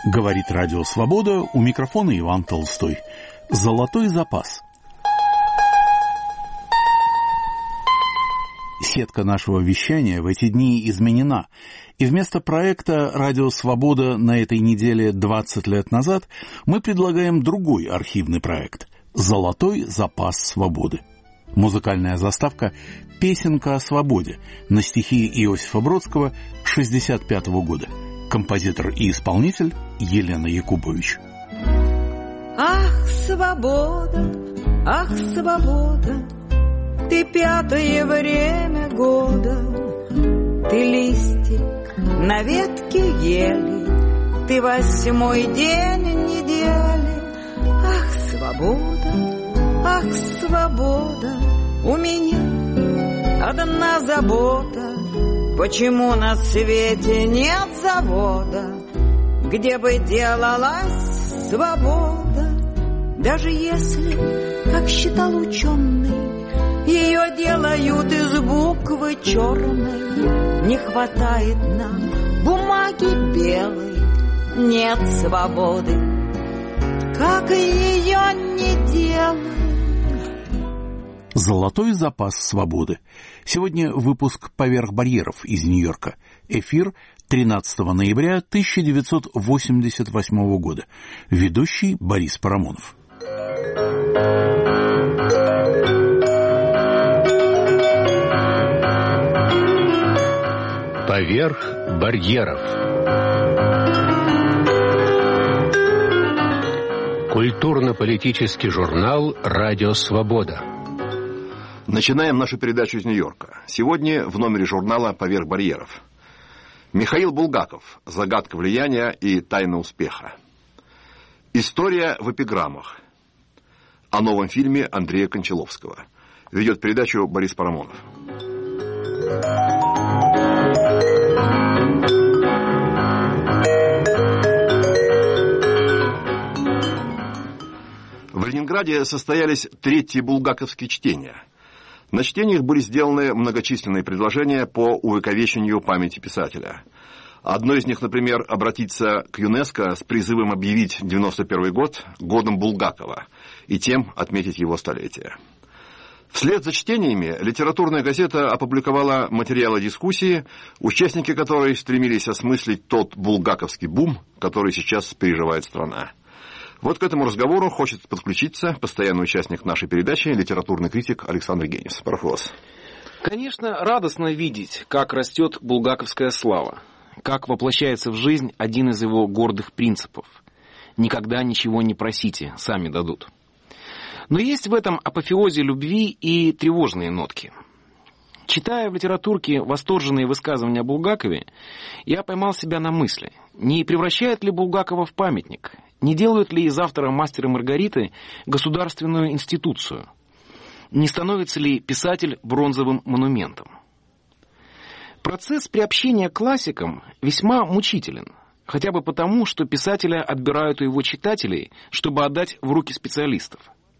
Говорит Радио Свобода, у микрофона Иван Толстой. Золотой запас. Сетка нашего вещания в эти дни изменена, и вместо проекта «Радио Свобода» на этой неделе 20 лет назад мы предлагаем другой архивный проект «Золотой запас свободы». Музыкальная заставка «Песенка о свободе» на стихи Иосифа Бродского 1965 года. Композитор и исполнитель Елена Якубович. Ах, свобода, ты пятое время года, ты листик на ветке ели, ты 8-й день недели. Ах, свобода, у меня одна забота. Почему на свете нет завода, где бы делалась свобода? Даже если, как считал ученый, ее делают из буквы черной, не хватает нам бумаги белой, нет свободы, как ее не делать. «Золотой запас свободы». Сегодня выпуск «Поверх барьеров» из Нью-Йорка. Эфир 13 ноября 1988 года. Ведущий Борис Парамонов. «Поверх барьеров». Культурно-политический журнал «Радио Свобода». Начинаем нашу передачу из Нью-Йорка. Сегодня в номере журнала «Поверх барьеров». Михаил Булгаков. Загадка влияния и тайна успеха. История в эпиграммах. О новом фильме Андрея Кончаловского. Ведет передачу Борис Парамонов. В Ленинграде состоялись третьи булгаковские чтения. На чтениях были сделаны многочисленные предложения по увековечению памяти писателя. Одно из них, например, обратиться к ЮНЕСКО с призывом объявить 91 год годом Булгакова и тем отметить его столетие. Вслед за чтениями литературная газета опубликовала материалы дискуссии, участники которой стремились осмыслить тот булгаковский бум, который сейчас переживает страна. Вот к этому разговору хочет подключиться постоянный участник нашей передачи, литературный критик Александр Генис. Прошу вас. Конечно, радостно видеть, как растет булгаковская слава, как воплощается в жизнь один из его гордых принципов. Никогда ничего не просите, сами дадут. Но есть в этом апофеозе любви и тревожные нотки. Читая в литературке восторженные высказывания о Булгакове, я поймал себя на мысли, не превращает ли Булгакова в памятник, не делают ли из автора «Мастера и Маргариты» государственную институцию, не становится ли писатель бронзовым монументом. Процесс приобщения к классикам весьма мучителен, хотя бы потому, что писателя отбирают у его читателей, чтобы отдать в руки специалистов.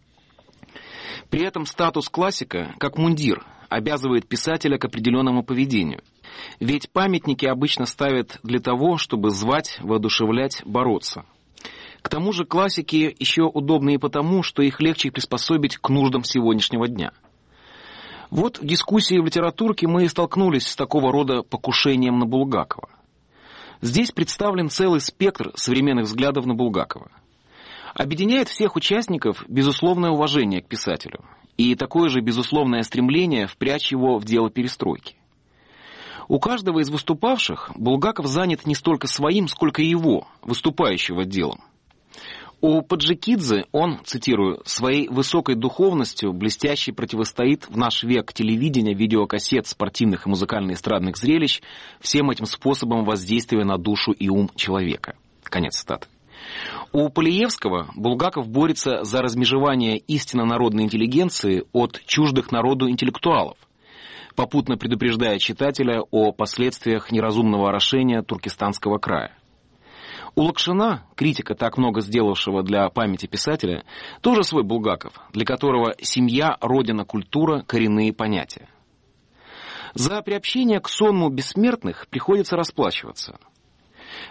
При этом статус классика, как мундир, обязывает писателя к определенному поведению. Ведь памятники обычно ставят для того, чтобы звать, воодушевлять, бороться. К тому же классики еще удобны и потому, что их легче приспособить к нуждам сегодняшнего дня. Вот в дискуссии в литературке мы и столкнулись с такого рода покушением на Булгакова. Здесь представлен целый спектр современных взглядов на Булгакова. Объединяет всех участников безусловное уважение к писателю и такое же безусловное стремление впрячь его в дело перестройки. У каждого из выступавших Булгаков занят не столько своим, сколько его, выступающего делом. У Паджикидзе он, цитирую, «своей высокой духовностью блестяще противостоит в наш век телевидения, видеокассет, спортивных и музыкально-эстрадных зрелищ всем этим способом воздействия на душу и ум человека». Конец цитаты. У Полиевского Булгаков борется за размежевание истинно народной интеллигенции от чуждых народу интеллектуалов, попутно предупреждая читателя о последствиях неразумного орошения Туркестанского края. У Лакшина, критика, так много сделавшего для памяти писателя, тоже свой Булгаков, для которого семья, родина, культура – коренные понятия. За приобщение к сонму бессмертных приходится расплачиваться.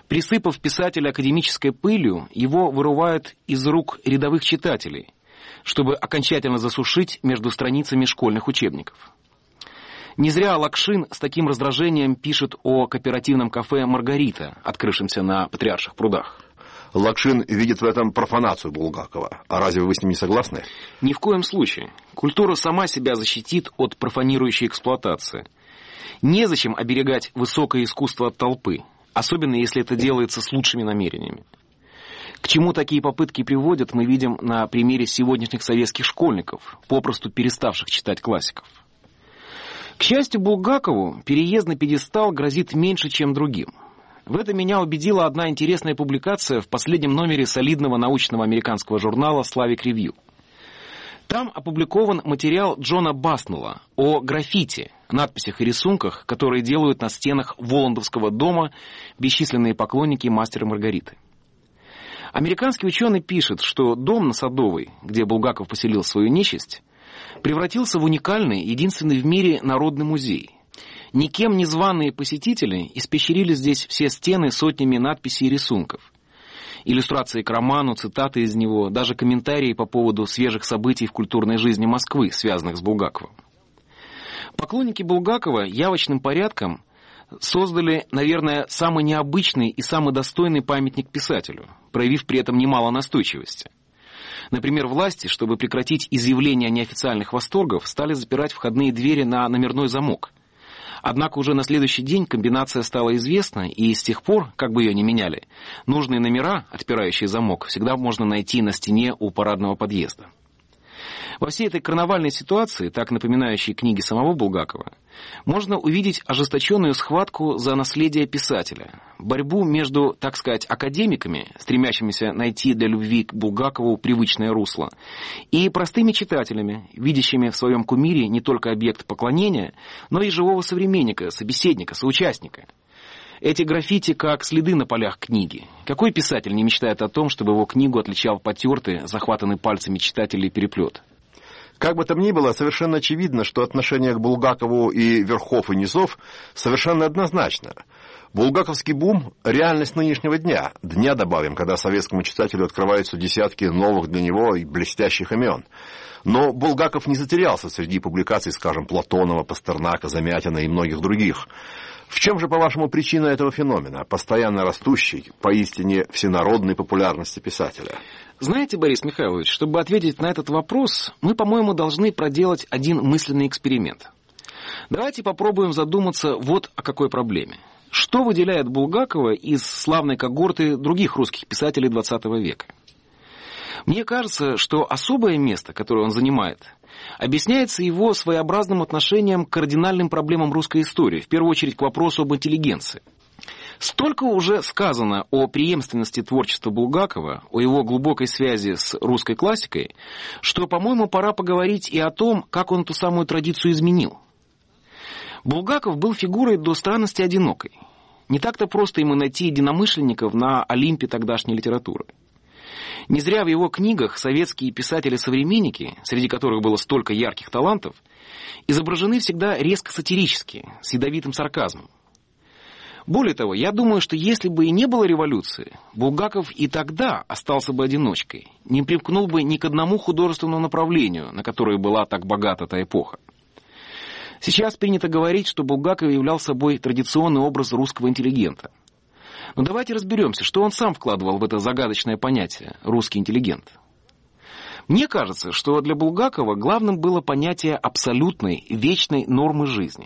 Присыпав писателя академической пылью, его вырывают из рук рядовых читателей, чтобы окончательно засушить между страницами школьных учебников. Не зря Лакшин с таким раздражением пишет о кооперативном кафе «Маргарита», открывшемся на Патриарших прудах. Лакшин видит в этом профанацию Булгакова. А разве вы с ним не согласны? Ни в коем случае. Культура сама себя защитит от профанирующей эксплуатации. Незачем оберегать высокое искусство от толпы, особенно если это делается с лучшими намерениями. К чему такие попытки приводят, мы видим на примере сегодняшних советских школьников, попросту переставших читать классиков. К счастью, Булгакову переезд на пьедестал грозит меньше, чем другим. В этом меня убедила одна интересная публикация в последнем номере солидного научного американского журнала «Slavic Review». Там опубликован материал Джона Баснелла о граффити, надписях и рисунках, которые делают на стенах Воландовского дома бесчисленные поклонники «Мастера и Маргариты». Американский ученый пишет, что дом на Садовой, где Булгаков поселил свою нечисть, превратился в уникальный, единственный в мире народный музей. Никем не званые посетители испещрили здесь все стены сотнями надписей и рисунков. Иллюстрации к роману, цитаты из него, даже комментарии по поводу свежих событий в культурной жизни Москвы, связанных с Булгаковым. Поклонники Булгакова явочным порядком создали, наверное, самый необычный и самый достойный памятник писателю, проявив при этом немало настойчивости. Например, власти, чтобы прекратить изъявление неофициальных восторгов, стали запирать входные двери на номерной замок. Однако уже на следующий день комбинация стала известна, и с тех пор, как бы ее ни меняли, нужные номера, отпирающие замок, всегда можно найти на стене у парадного подъезда. Во всей этой карнавальной ситуации, так напоминающей книги самого Булгакова, можно увидеть ожесточенную схватку за наследие писателя, борьбу между, так сказать, академиками, стремящимися найти для любви к Булгакову привычное русло, и простыми читателями, видящими в своем кумире не только объект поклонения, но и живого современника, собеседника, соучастника. Эти граффити как следы на полях книги. Какой писатель не мечтает о том, чтобы его книгу отличал потертый, захватанный пальцами читателей переплет? Как бы там ни было, совершенно очевидно, что отношение к Булгакову и верхов, и низов совершенно однозначно. Булгаковский бум – реальность нынешнего дня. Дня, добавим, когда советскому читателю открываются десятки новых для него и блестящих имен. Но Булгаков не затерялся среди публикаций, скажем, Платонова, Пастернака, Замятина и многих других. В чем же, по-вашему, причина этого феномена, постоянно растущей, поистине всенародной популярности писателя? Знаете, Борис Михайлович, чтобы ответить на этот вопрос, мы, по-моему, должны проделать один мысленный эксперимент. Давайте попробуем задуматься вот о какой проблеме. Что выделяет Булгакова из славной когорты других русских писателей XX века? Мне кажется, что особое место, которое он занимает, объясняется его своеобразным отношением к кардинальным проблемам русской истории, в первую очередь к вопросу об интеллигенции. Столько уже сказано о преемственности творчества Булгакова, о его глубокой связи с русской классикой, что, по-моему, пора поговорить и о том, как он эту самую традицию изменил. Булгаков был фигурой до странности одинокой. Не так-то просто ему найти единомышленников на Олимпе тогдашней литературы. Не зря в его книгах советские писатели-современники, среди которых было столько ярких талантов, изображены всегда резко сатирически, с ядовитым сарказмом. Более того, я думаю, что если бы и не было революции, Булгаков и тогда остался бы одиночкой, не примкнул бы ни к одному художественному направлению, на которое была так богата та эпоха. Сейчас принято говорить, что Булгаков являл собой традиционный образ русского интеллигента. Но давайте разберемся, что он сам вкладывал в это загадочное понятие «русский интеллигент». Мне кажется, что для Булгакова главным было понятие абсолютной, вечной нормы жизни.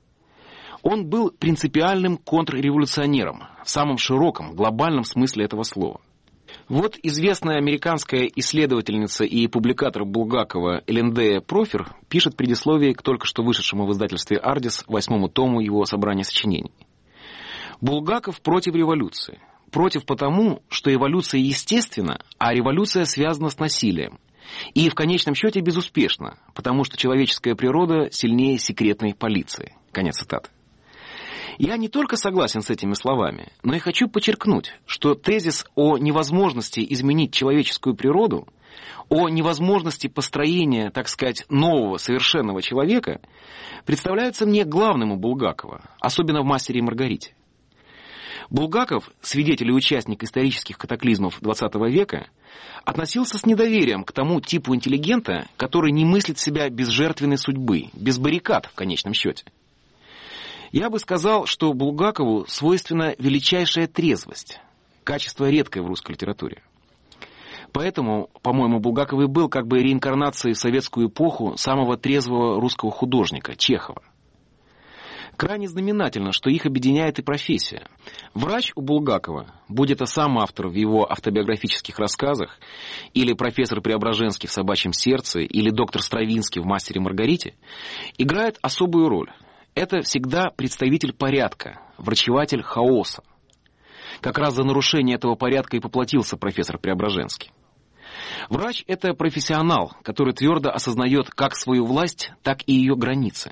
Он был принципиальным контрреволюционером в самом широком, глобальном смысле этого слова. Вот известная американская исследовательница и публикатор Булгакова Элендея Профер пишет предисловие к только что вышедшему в издательстве «Ардис» 8-му тому его собрания сочинений. Булгаков против революции. Против потому, что эволюция естественна, а революция связана с насилием. И в конечном счете безуспешна, потому что человеческая природа сильнее секретной полиции. Конец цитаты. Я не только согласен с этими словами, но и хочу подчеркнуть, что тезис о невозможности изменить человеческую природу, о невозможности построения, так сказать, нового совершенного человека, представляется мне главным у Булгакова, особенно в «Мастере и Маргарите». Булгаков, свидетель и участник исторических катаклизмов XX века, относился с недоверием к тому типу интеллигента, который не мыслит себя без жертвенной судьбы, без баррикад в конечном счете. Я бы сказал, что Булгакову свойственна величайшая трезвость, качество редкое в русской литературе. Поэтому, по-моему, Булгаков и был как бы реинкарнацией в советскую эпоху самого трезвого русского художника, Чехова. Крайне знаменательно, что их объединяет и профессия. Врач у Булгакова, будь это сам автор в его автобиографических рассказах, или профессор Преображенский в «Собачьем сердце», или доктор Стравинский в «Мастере и Маргарите», играет особую роль. Это всегда представитель порядка, врачеватель хаоса. Как раз за нарушение этого порядка и поплатился профессор Преображенский. Врач – это профессионал, который твердо осознает как свою власть, так и ее границы.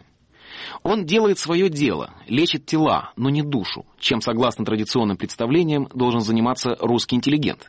Он делает свое дело, лечит тела, но не душу, чем, согласно традиционным представлениям, должен заниматься русский интеллигент.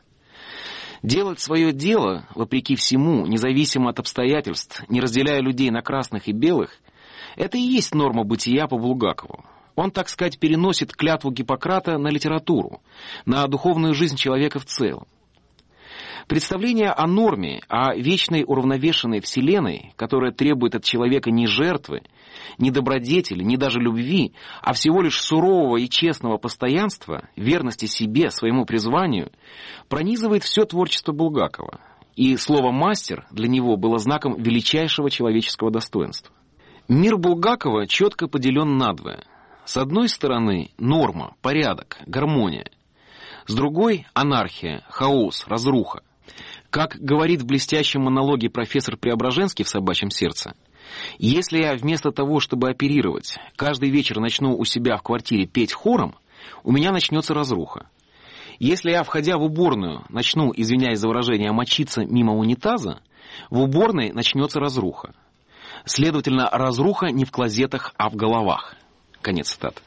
Делать свое дело, вопреки всему, независимо от обстоятельств, не разделяя людей на красных и белых, это и есть норма бытия по Булгакову. Он, так сказать, переносит клятву Гиппократа на литературу, на духовную жизнь человека в целом. Представление о норме, о вечной уравновешенной вселенной, которая требует от человека не жертвы, не добродетели, не даже любви, а всего лишь сурового и честного постоянства, верности себе, своему призванию, пронизывает все творчество Булгакова. И слово «мастер» для него было знаком величайшего человеческого достоинства. Мир Булгакова четко поделен надвое. С одной стороны норма, порядок, гармония. С другой анархия, хаос, разруха. Как говорит в блестящем монологе профессор Преображенский в «Собачьем сердце», если я вместо того, чтобы оперировать, каждый вечер начну у себя в квартире петь хором, у меня начнется разруха. Если я, входя в уборную, начну, извиняюсь за выражение, мочиться мимо унитаза, в уборной начнется разруха. Следовательно, разруха не в клозетах, а в головах. Конец цитаты.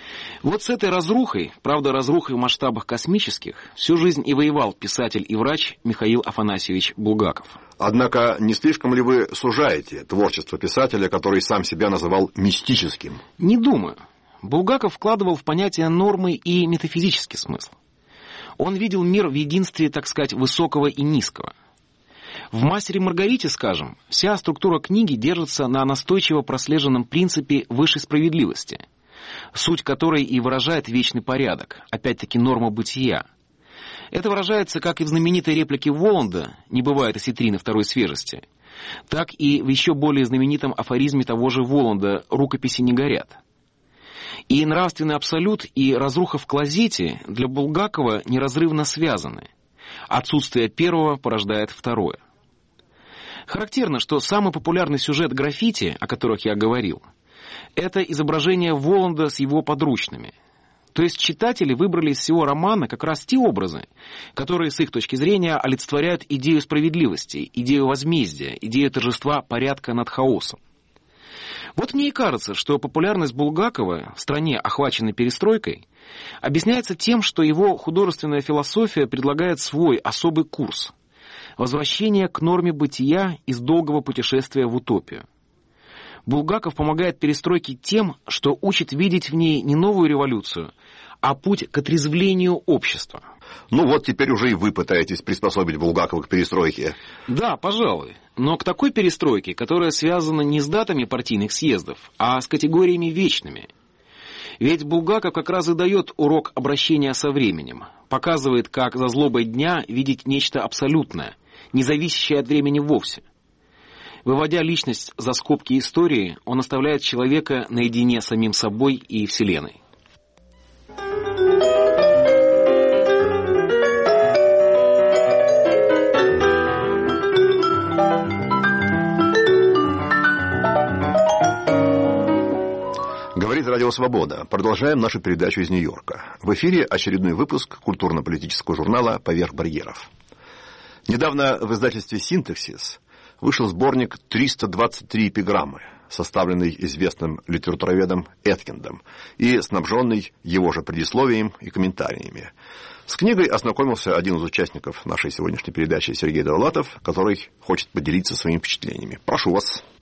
Вот с этой разрухой, правда, разрухой в масштабах космических, всю жизнь и воевал писатель и врач Михаил Афанасьевич Булгаков. Однако, не слишком ли вы сужаете творчество писателя, который сам себя называл мистическим? Не думаю. Булгаков вкладывал в понятие нормы и метафизический смысл. Он видел мир в единстве, так сказать, высокого и низкого. В «Мастере и Маргарите», скажем, вся структура книги держится на настойчиво прослеженном принципе высшей справедливости, суть которой и выражает вечный порядок, опять-таки норма бытия. Это выражается как и в знаменитой реплике Воланда «Не бывает осетрины второй свежести», так и в еще более знаменитом афоризме того же Воланда «Рукописи не горят». И нравственный абсолют, и разруха в клозете для Булгакова неразрывно связаны. Отсутствие первого порождает второе. Характерно, что самый популярный сюжет граффити, о которых я говорил, это изображение Воланда с его подручными. То есть читатели выбрали из всего романа как раз те образы, которые, с их точки зрения, олицетворяют идею справедливости, идею возмездия, идею торжества порядка над хаосом. Вот мне и кажется, что популярность Булгакова в стране, охваченной перестройкой, объясняется тем, что его художественная философия предлагает свой особый курс – возвращение к норме бытия из долгого путешествия в утопию. Булгаков помогает перестройке тем, что учит видеть в ней не новую революцию, а путь к отрезвлению общества. Ну вот теперь уже и вы пытаетесь приспособить Булгакова к перестройке. Да, пожалуй. Но к такой перестройке, которая связана не с датами партийных съездов, а с категориями вечными. Ведь Булгаков как раз и дает урок обращения со временем, показывает, как за злобой дня видеть нечто абсолютное, не зависящее от времени вовсе. Выводя личность за скобки истории, он оставляет человека наедине с самим собой и Вселенной. Говорит Радио Свобода. Продолжаем нашу передачу из Нью-Йорка. В эфире очередной выпуск культурно-политического журнала «Поверх барьеров». Недавно в издательстве «Синтаксис» вышел сборник «323 эпиграммы», составленный известным литературоведом Эткиндом и снабженный его же предисловием и комментариями. С книгой ознакомился один из участников нашей сегодняшней передачи Сергей Довлатов, который хочет поделиться своими впечатлениями. Прошу вас.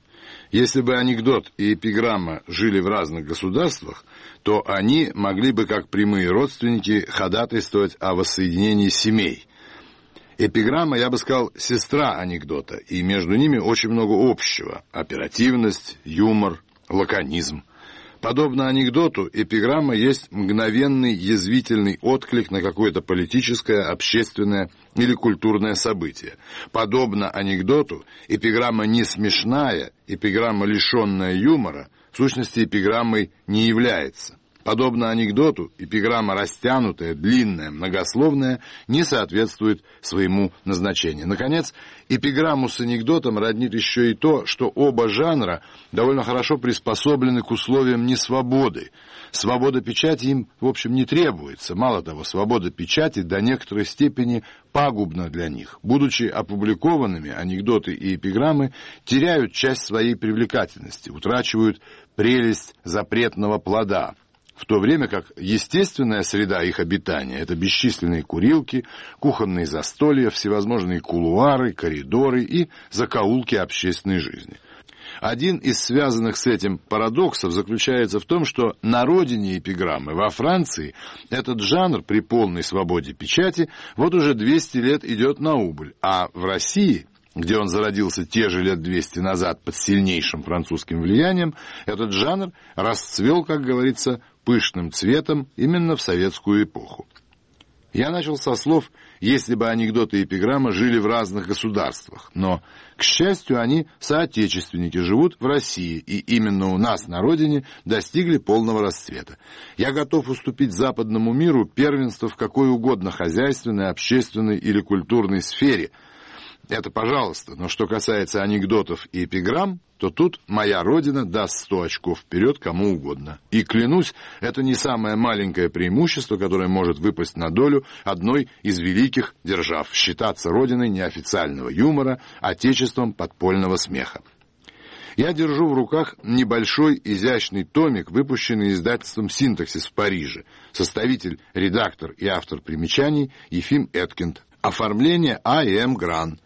Если бы анекдот и эпиграмма жили в разных государствах, то они могли бы, как прямые родственники, ходатайствовать о воссоединении семей. Эпиграмма, я бы сказал, сестра анекдота, и между ними очень много общего. Оперативность, юмор, лаконизм. Подобно анекдоту, эпиграмма есть мгновенный язвительный отклик на какое-то политическое, общественное или культурное событие. Подобно анекдоту, эпиграмма не смешная, эпиграмма, лишенная юмора, в сущности, эпиграммой не является. Подобно анекдоту, эпиграмма растянутая, длинная, многословная, не соответствует своему назначению. Наконец, эпиграмму с анекдотом роднит еще и то, что оба жанра довольно хорошо приспособлены к условиям несвободы. Свобода печати им, в общем, не требуется. Мало того, свобода печати до некоторой степени пагубна для них. Будучи опубликованными, анекдоты и эпиграммы теряют часть своей привлекательности, утрачивают прелесть запретного плода, в то время как естественная среда их обитания — это бесчисленные курилки, кухонные застолья, всевозможные кулуары, коридоры и закоулки общественной жизни. Один из связанных с этим парадоксов заключается в том, что на родине эпиграммы, во Франции, этот жанр при полной свободе печати вот уже 200 лет идет на убыль, а в России, где он зародился те же лет 200 назад под сильнейшим французским влиянием, этот жанр расцвел, как говорится, пышным цветом именно в советскую эпоху. Я начал со слов «если бы анекдоты и эпиграмма жили в разных государствах», но, к счастью, они, соотечественники, живут в России, и именно у нас на родине достигли полного расцвета. Я готов уступить западному миру первенство в какой угодно хозяйственной, общественной или культурной сфере. Это пожалуйста, но что касается анекдотов и эпиграмм, то тут моя родина даст 100 очков вперед кому угодно. И клянусь, это не самое маленькое преимущество, которое может выпасть на долю одной из великих держав, считаться родиной неофициального юмора, отечеством подпольного смеха. Я держу в руках небольшой изящный томик, выпущенный издательством «Синтаксис» в Париже. Составитель, редактор и автор примечаний Ефим Эткинд. Оформление А.М. Гран,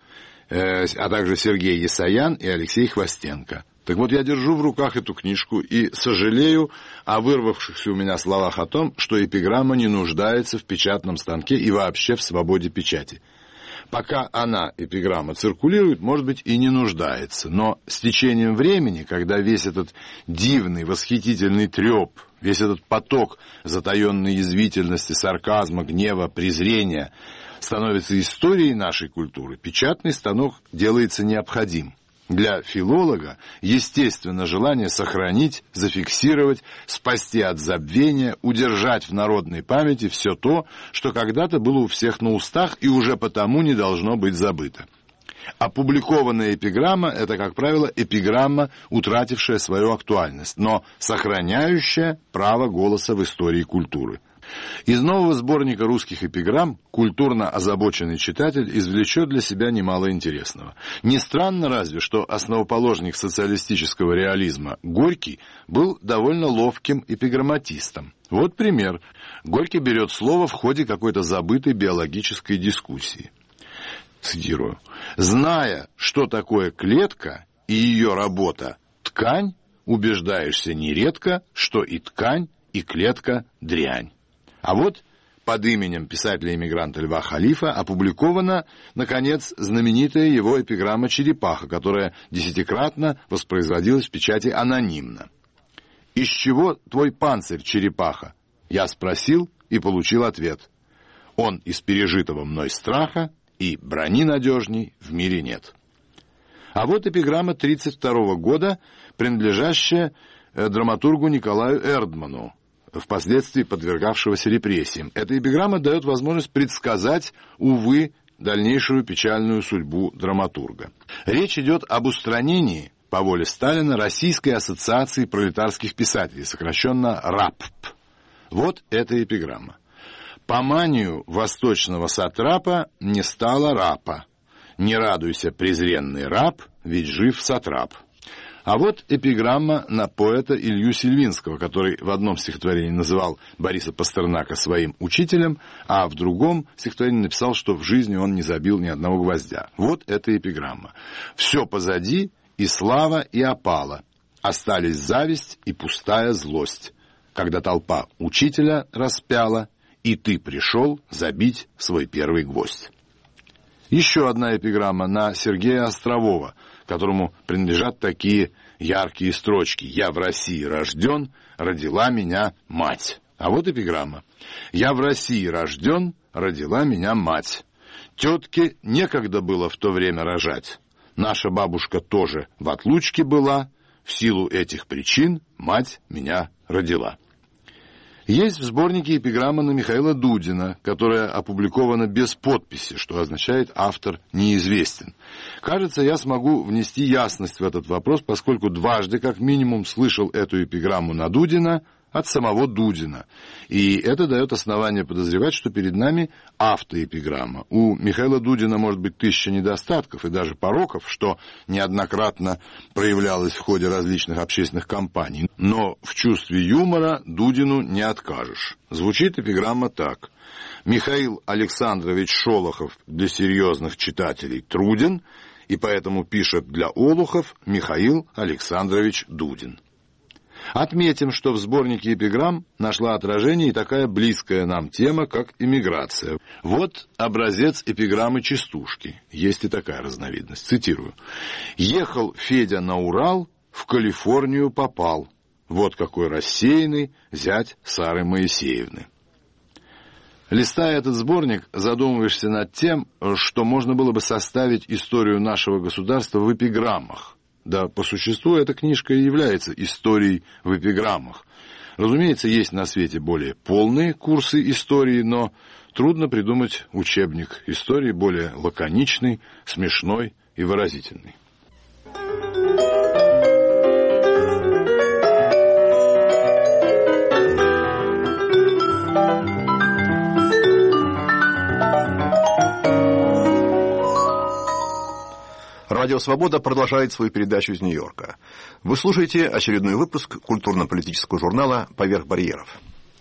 а также Сергей Есаян и Алексей Хвостенко. Так вот, я держу в руках эту книжку и сожалею о вырвавшихся у меня словах о том, что эпиграмма не нуждается в печатном станке и вообще в свободе печати. Пока она, эпиграмма, циркулирует, может быть, и не нуждается, но с течением времени, когда весь этот дивный, восхитительный треп, весь этот поток затаенной язвительности, сарказма, гнева, презрения становится историей нашей культуры, печатный станок делается необходим. Для филолога естественно желание сохранить, зафиксировать, спасти от забвения, удержать в народной памяти все то, что когда-то было у всех на устах и уже потому не должно быть забыто. Опубликованная эпиграмма — это, как правило, эпиграмма, утратившая свою актуальность, но сохраняющая право голоса в истории культуры. Из нового сборника русских эпиграмм культурно озабоченный читатель извлечет для себя немало интересного. Не странно разве, что основоположник социалистического реализма Горький был довольно ловким эпиграмматистом. Вот пример. Горький берет слово в ходе какой-то забытой биологической дискуссии. Цитирую. «Зная, что такое клетка и ее работа – ткань, убеждаешься нередко, что и ткань, и клетка – дрянь». А вот под именем писателя-эмигранта Льва Халифа опубликована, наконец, знаменитая его эпиграмма «Черепаха», которая десятикратно воспроизводилась в печати анонимно. «Из чего твой панцирь, черепаха?» Я спросил и получил ответ. «Он из пережитого мной страха, и брони надежней в мире нет». А вот эпиграмма 1932 года, принадлежащая драматургу Николаю Эрдману, впоследствии подвергавшегося репрессиям. Эта эпиграмма дает возможность предсказать, увы, дальнейшую печальную судьбу драматурга. Речь идет об устранении, по воле Сталина, Российской ассоциации пролетарских писателей, сокращенно РАПП. Вот эта эпиграмма. «По манию восточного сатрапа не стало рапа. Не радуйся, презренный раб, ведь жив сатрап». А вот эпиграмма на поэта Илью Сильвинского, который в одном стихотворении называл Бориса Пастернака своим учителем, а в другом стихотворении написал, что в жизни он не забил ни одного гвоздя. Вот эта эпиграмма. «Все позади, и слава, и опала. Остались зависть и пустая злость, когда толпа учителя распяла, и ты пришел забить свой первый гвоздь. Еще одна эпиграмма на Сергея Острового, которому принадлежат такие яркие строчки. «Я в России рожден, родила меня мать». А вот эпиграмма. «Я в России рожден, родила меня мать. Тетке некогда было в то время рожать. Наша бабушка тоже в отлучке была. В силу этих причин мать меня родила». Есть в сборнике эпиграмма на Михаила Дудина, которая опубликована без подписи, что означает «автор неизвестен». Кажется, я смогу внести ясность в этот вопрос, поскольку дважды, как минимум, слышал эту эпиграмму на Дудина от самого Дудина. И это дает основание подозревать, что перед нами автоэпиграмма. У Михаила Дудина может быть 1000 недостатков и даже пороков, что неоднократно проявлялось в ходе различных общественных кампаний. Но в чувстве юмора Дудину не откажешь. Звучит эпиграмма так. Михаил Александрович Шолохов для серьезных читателей труден, и поэтому пишет для олухов Михаил Александрович Дудин. Отметим, что в сборнике эпиграмм нашла отражение и такая близкая нам тема, как эмиграция. Вот образец эпиграммы Частушки. Есть и такая разновидность. Цитирую. «Ехал Федя на Урал, в Калифорнию попал. Вот какой рассеянный зять Сары Моисеевны». Листая этот сборник, задумываешься над тем, что можно было бы составить историю нашего государства в эпиграммах. Да, по существу эта книжка и является историей в эпиграммах. Разумеется, есть на свете более полные курсы истории, но трудно придумать учебник истории более лаконичный, смешной и выразительный. Радио «Свобода» продолжает свою передачу из Нью-Йорка. Вы слушаете очередной выпуск культурно-политического журнала «Поверх барьеров».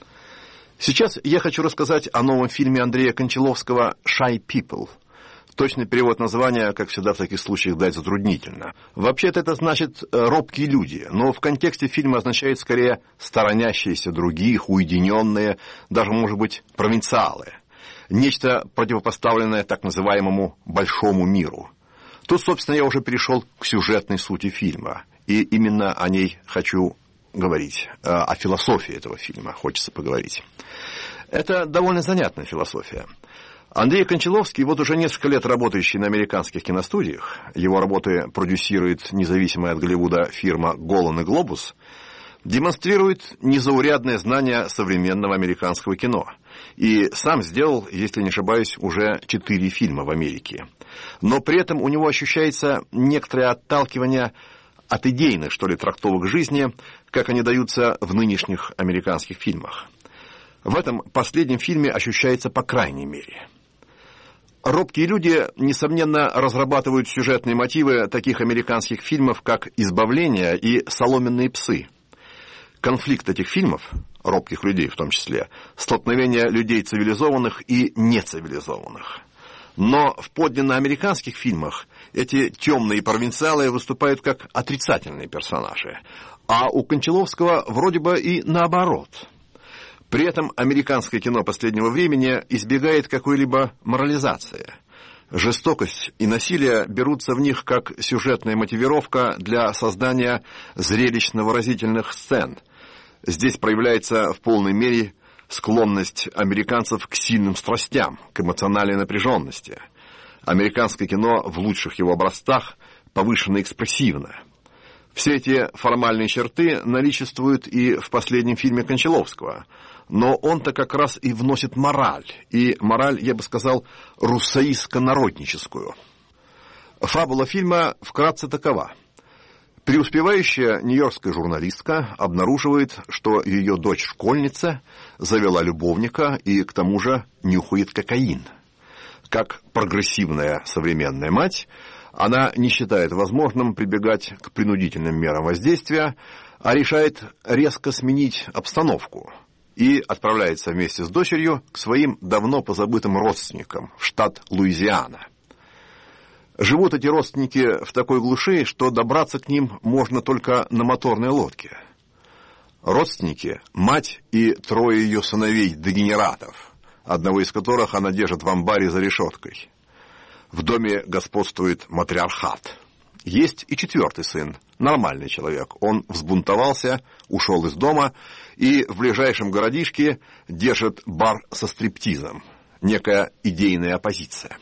Сейчас я хочу рассказать о новом фильме Андрея Кончаловского «Shy People». Точный перевод названия, как всегда в таких случаях, дать затруднительно. Вообще-то это значит «робкие люди», но в контексте фильма означает скорее «сторонящиеся других», «уединенные», даже, может быть, «провинциалы». Нечто противопоставленное так называемому «большому миру». Тут, собственно, я уже перешел к сюжетной сути фильма, и именно о ней хочу говорить, о философии этого фильма хочется поговорить. Это довольно занятная философия. Андрей Кончаловский, вот уже несколько лет работающий на американских киностудиях, его работы продюсирует независимая от Голливуда фирма «Голан и Глобус», демонстрирует незаурядное знание современного американского кино. И сам сделал, если не ошибаюсь, уже 4 фильма в Америке. Но при этом у него ощущается некоторое отталкивание от идейных, что ли, трактовок жизни, как они даются в нынешних американских фильмах. В этом последнем фильме ощущается по крайней мере. Робкие люди, несомненно, разрабатывают сюжетные мотивы таких американских фильмов, как «Избавление» и «Соломенные псы». Конфликт этих фильмов, робких людей в том числе, столкновение людей цивилизованных и нецивилизованных. Но в подлинно американских фильмах эти темные провинциалы выступают как отрицательные персонажи, а у Кончаловского вроде бы и наоборот. При этом американское кино последнего времени избегает какой-либо морализации. Жестокость и насилие берутся в них как сюжетная мотивировка для создания зрелищно-выразительных сцен. Здесь проявляется в полной мере склонность американцев к сильным страстям, к эмоциональной напряженности. Американское кино в лучших его образцах повышенно экспрессивно. Все эти формальные черты наличествуют и в последнем фильме Кончаловского, но он-то как раз и вносит мораль, и мораль, я бы сказал, руссоистско-народническую. Фабула фильма вкратце такова. Преуспевающая нью-йоркская журналистка обнаруживает, что ее дочь-школьница завела любовника и, к тому же, нюхает кокаин. Как прогрессивная современная мать, она не считает возможным прибегать к принудительным мерам воздействия, а решает резко сменить обстановку и отправляется вместе с дочерью к своим давно позабытым родственникам в штат Луизиана. Живут эти родственники в такой глуши, что добраться к ним можно только на моторной лодке. Родственники – мать и 3 ее сыновей-дегенератов, одного из которых она держит в амбаре за решеткой. В доме господствует матриархат. Есть и 4-й сын, нормальный человек. Он взбунтовался, ушел из дома и в ближайшем городишке держит бар со стриптизом, некая идейная оппозиция.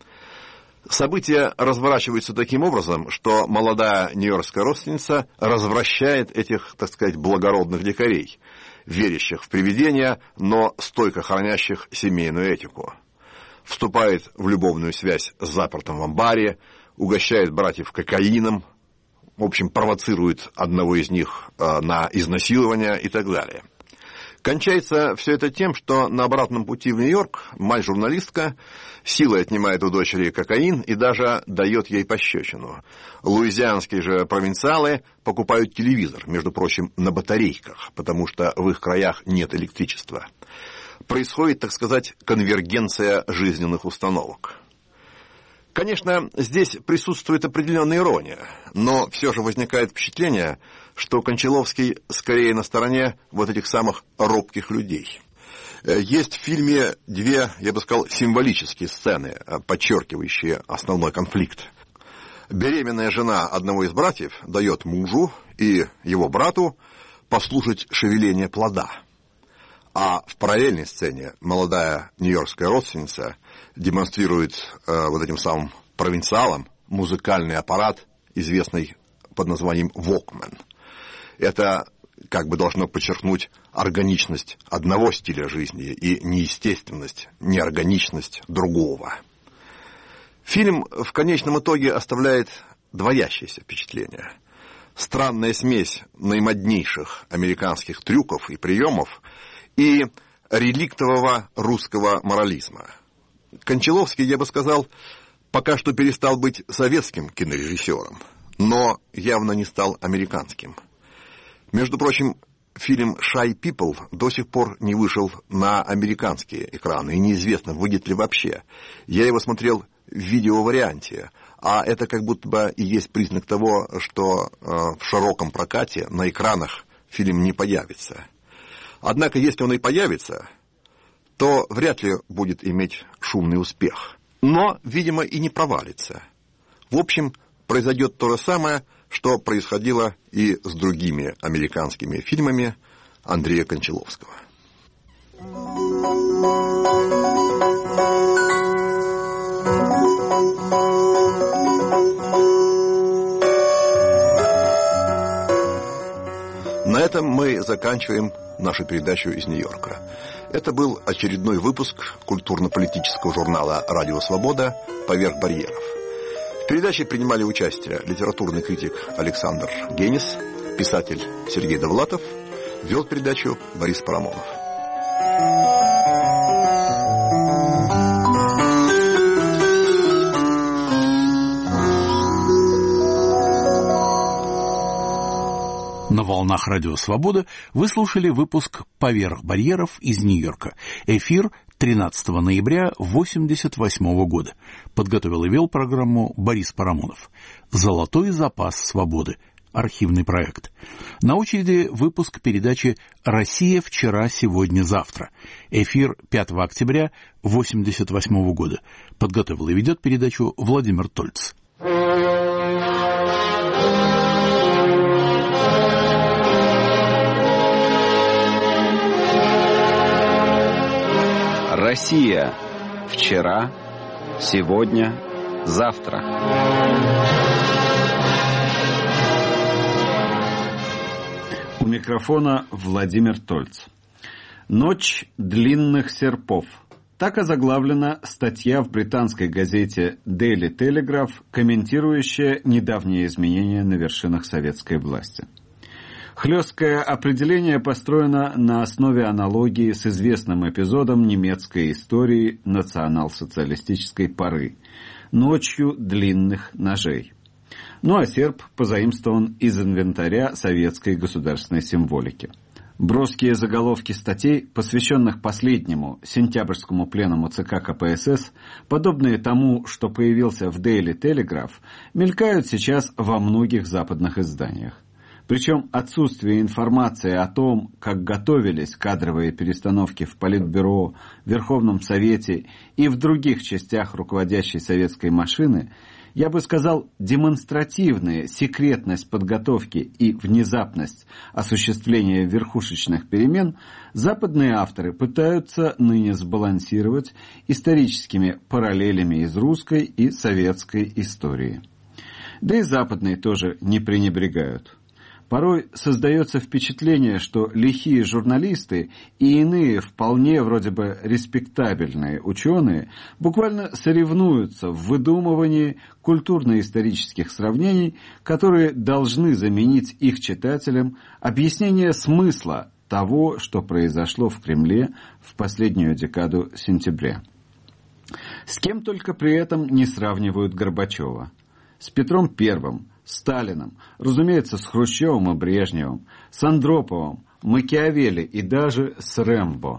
События разворачиваются таким образом, что молодая нью-йоркская родственница развращает этих, так сказать, благородных дикарей, верящих в привидения, но стойко хранящих семейную этику. Вступает в любовную связь с запертым в амбаре, угощает братьев кокаином, в общем, провоцирует одного из них на изнасилование и так далее. Кончается все это тем, что на обратном пути в Нью-Йорк мать-журналистка силой отнимает у дочери кокаин и даже дает ей пощечину. Луизианские же провинциалы покупают телевизор, между прочим, на батарейках, потому что в их краях нет электричества. Происходит, так сказать, конвергенция жизненных установок. Конечно, здесь присутствует определенная ирония, но все же возникает впечатление, что Кончаловский скорее на стороне вот этих самых робких людей. Есть в фильме 2, я бы сказал, символические сцены, подчеркивающие основной конфликт. Беременная жена одного из братьев дает мужу и его брату послушать шевеление плода. А в параллельной сцене молодая нью-йоркская родственница демонстрирует вот этим самым провинциалам музыкальный аппарат, известный под названием Walkman. Это как бы должно подчеркнуть органичность одного стиля жизни и неестественность, неорганичность другого. Фильм в конечном итоге оставляет двоящееся впечатление. Странная смесь наимоднейших американских трюков и приемов и реликтового русского морализма. Кончаловский, я бы сказал, пока что перестал быть советским кинорежиссером, но явно не стал американским. Между прочим, фильм «Shy People» до сих пор не вышел на американские экраны, и неизвестно, выйдет ли вообще. Я его смотрел в видеоварианте, а это как будто бы и есть признак того, что в широком прокате на экранах фильм не появится. Однако, если он и появится, то вряд ли будет иметь шумный успех. Но, видимо, и не провалится. В общем, произойдет то же самое, что происходило и с другими американскими фильмами Андрея Кончаловского. На этом мы заканчиваем нашу передачу из Нью-Йорка. Это был очередной выпуск культурно-политического журнала «Радио Свобода. Поверх барьеров». В передаче принимали участие литературный критик Александр Генис, писатель Сергей Довлатов, вел передачу Борис Парамонов. На волнах Радио Свобода вы слушали выпуск «Поверх барьеров» из Нью-Йорка. Эфир 13 ноября 1988 года. Подготовил и вел программу Борис Парамонов. «Золотой запас свободы». Архивный проект. На очереди выпуск передачи «Россия. Вчера, сегодня, завтра». Эфир 5 октября 1988 года. Подготовил и ведет передачу Владимир Тольц. Россия. Вчера, сегодня, завтра. У микрофона Владимир Тольц. «Ночь длинных серпов». Так озаглавлена статья в британской газете Daily Telegraph, комментирующая недавние изменения на вершинах советской власти. Хлесткое определение построено на основе аналогии с известным эпизодом немецкой истории национал-социалистической поры «Ночью длинных ножей». Ну а серп позаимствован из инвентаря советской государственной символики. Броские заголовки статей, посвященных последнему сентябрьскому пленуму ЦК КПСС, подобные тому, что появился в Daily Telegraph, мелькают сейчас во многих западных изданиях. Причем отсутствие информации о том, как готовились кадровые перестановки в Политбюро, Верховном Совете и в других частях руководящей советской машины, я бы сказал, демонстративная секретность подготовки и внезапность осуществления верхушечных перемен, западные авторы пытаются ныне сбалансировать историческими параллелями из русской и советской истории. Да и западные тоже не пренебрегают. Порой создается впечатление, что лихие журналисты и иные вполне вроде бы респектабельные ученые буквально соревнуются в выдумывании культурно-исторических сравнений, которые должны заменить их читателям объяснение смысла того, что произошло в Кремле в последнюю декаду сентября. С кем только при этом не сравнивают Горбачева. С Петром Первым, Сталином, разумеется, с Хрущевым и Брежневым, с Андроповым, Макиавелли и даже с Рэмбо.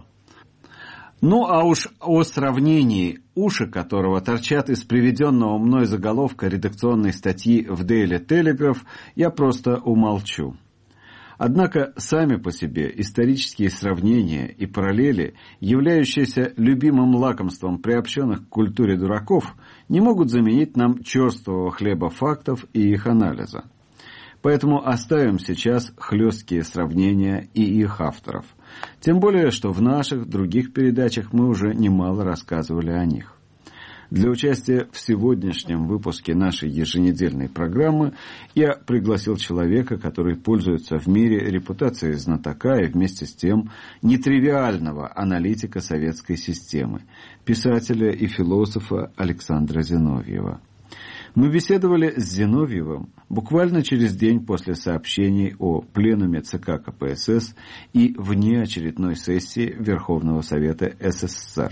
Ну а уж о сравнении, уши которого торчат из приведенного мной заголовка редакционной статьи в Daily Telegraph, я просто умолчу. Однако сами по себе исторические сравнения и параллели, являющиеся любимым лакомством приобщенных к культуре дураков, не могут заменить нам черствого хлеба фактов и их анализа. Поэтому оставим сейчас хлесткие сравнения и их авторов. Тем более, что в наших других передачах мы уже немало рассказывали о них. Для участия в сегодняшнем выпуске нашей еженедельной программы я пригласил человека, который пользуется в мире репутацией знатока и вместе с тем нетривиального аналитика советской системы, писателя и философа Александра Зиновьева. Мы беседовали с Зиновьевым буквально через день после сообщений о пленуме ЦК КПСС и внеочередной сессии Верховного Совета СССР.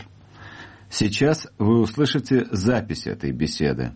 Сейчас вы услышите запись этой беседы.